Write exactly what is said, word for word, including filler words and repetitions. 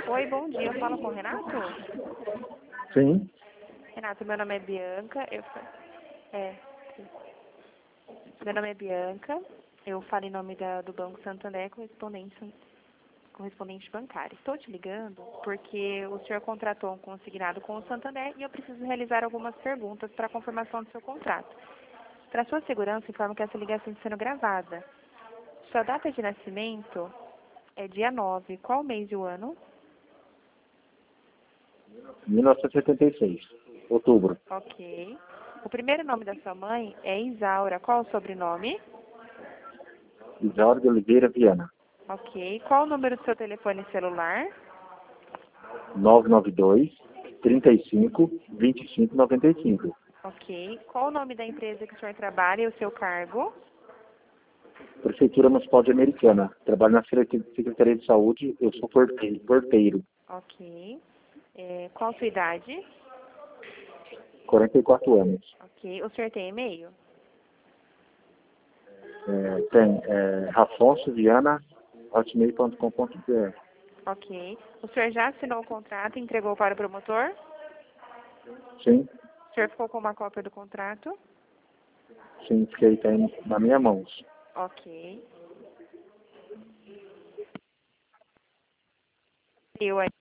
Oi, bom dia. Eu falo com o Renato? Sim. Renato, meu nome é Bianca. Eu, é, meu nome é Bianca. Eu falo em nome da, do Banco Santander, correspondente, correspondente bancário. Estou te ligando porque o senhor contratou um consignado com o Santander e eu preciso realizar algumas perguntas para a confirmação do seu contrato. Para sua segurança, informo que essa ligação está sendo gravada. Sua data de nascimento é dia nove. Qual mês e o ano? mil novecentos e setenta e seis. Outubro. Ok. O primeiro nome da sua mãe é Isaura. Qual o sobrenome? Isaura de Oliveira Viana. Ok. Qual o número do seu telefone celular? nove nove dois, trinta e cinco, vinte e cinco, noventa e cinco. Ok. Qual o nome da empresa que o senhor trabalha e o seu cargo? Prefeitura Municipal de Americana. Trabalho na Secretaria de Saúde. Eu sou porteiro. porteiro. Ok. É, qual a sua idade? quarenta e quatro anos. Ok. O senhor tem e-mail? É, tem é, Afonso Viana, hotmail ponto com ponto br. Ok. O senhor já assinou o contrato e entregou para o promotor? Sim, O senhor ficou com uma cópia do contrato? sim, fiquei tá aí na minha mão. Ok. Eu